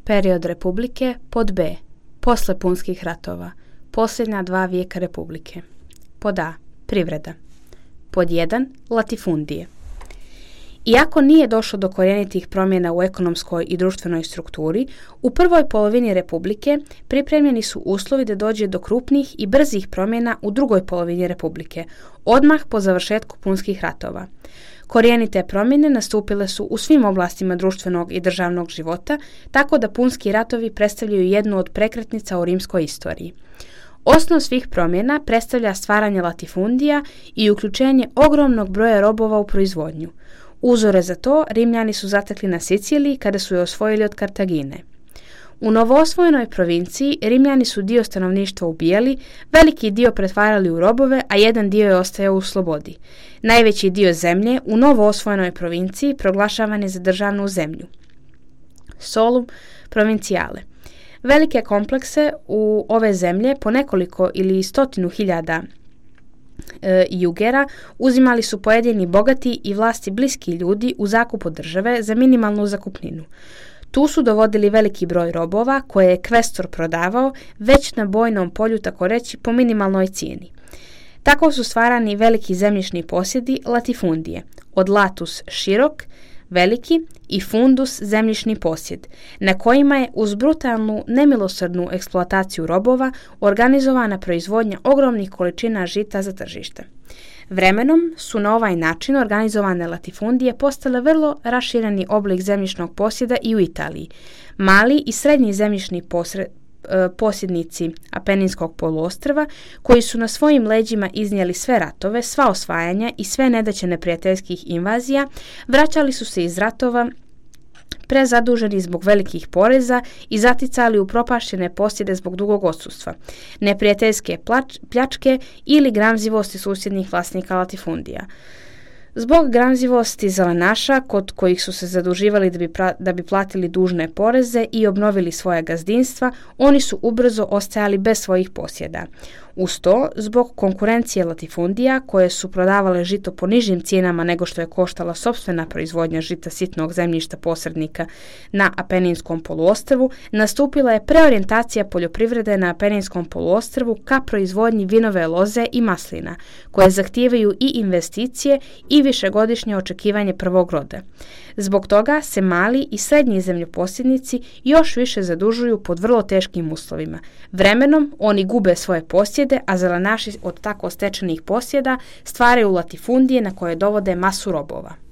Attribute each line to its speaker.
Speaker 1: Period republike pod B. Posle punskih ratova. Posljednja 2 vijeka republike. Pod A. Privreda. Pod 1. Latifundije. Iako nije došlo do korjenitih promjena u ekonomskoj i društvenoj strukturi, u prvoj polovini republike pripremljeni su uslovi da dođe do krupnih i brzih promjena u drugoj polovini republike, odmah po završetku punskih ratova. Korjenite promjene nastupile su u svim oblastima društvenog i državnog života, tako da punski ratovi predstavljaju jednu od prekretnica u rimskoj istoriji. Osnov svih promjena predstavlja stvaranje latifundija i uključenje ogromnog broja robova u proizvodnju. Uzore za to Rimljani su zatekli na Siciliji kada su je osvojili od Kartagine. U novoosvojenoj provinciji Rimljani su dio stanovništva ubijali, veliki dio pretvarali u robove, a jedan dio je ostajao u slobodi. Najveći dio zemlje u novoosvojenoj provinciji proglašavan je za državnu zemlju. Solum provincijale. Velike komplekse u ove zemlje po nekoliko ili 100.000 jugera uzimali su pojedini bogati i vlasti bliski ljudi u zakup od države za minimalnu zakupninu. Tu su dovodili veliki broj robova koje je kvestor prodavao već na bojnom polju, tako reći, po minimalnoj cijeni. Tako su stvarani veliki zemljišni posjedi latifundije, od latus širok, veliki, i fundus zemljišni posjed, na kojima je uz brutalnu, nemilosrdnu eksploataciju robova organizovana proizvodnja ogromnih količina žita za tržište. Vremenom su na ovaj način organizovane latifundije postale vrlo rašireni oblik zemljišnog posjeda i u Italiji. Mali i srednji zemljišni posjednici Apeninskog poluostrva, koji su na svojim leđima iznijeli sve ratove, sva osvajanja i sve nedaće neprijateljskih invazija, vraćali su se iz ratova prezaduženi zbog velikih poreza i zaticali u propašćene posjede zbog dugog odsustva, neprijateljske pljačke ili gramzivosti susjednih vlasnika latifundija. Zbog gramzivosti zelenaša, kod kojih su se zaduživali da bi platili dužne poreze i obnovili svoja gazdinstva, oni su ubrzo ostajali bez svojih posjeda. Uz to, zbog konkurencije latifundija, koje su prodavale žito po nižim cijenama nego što je koštala sopstvena proizvodnja žita sitnog zemljišta posrednika na Apeninskom poluostrvu, nastupila je preorijentacija poljoprivrede na Apeninskom poluostrvu ka proizvodnji vinove loze i maslina, koje zahtijevaju i investicije i višegodišnje očekivanje prvog roda. Zbog toga se mali i srednji zemljoposjednici još više zadužuju pod vrlo teškim uslovima. Vremenom oni gube svoje posjede, a zelenaši od tako stečenih posjeda stvaraju latifundije na koje dovode masu robova.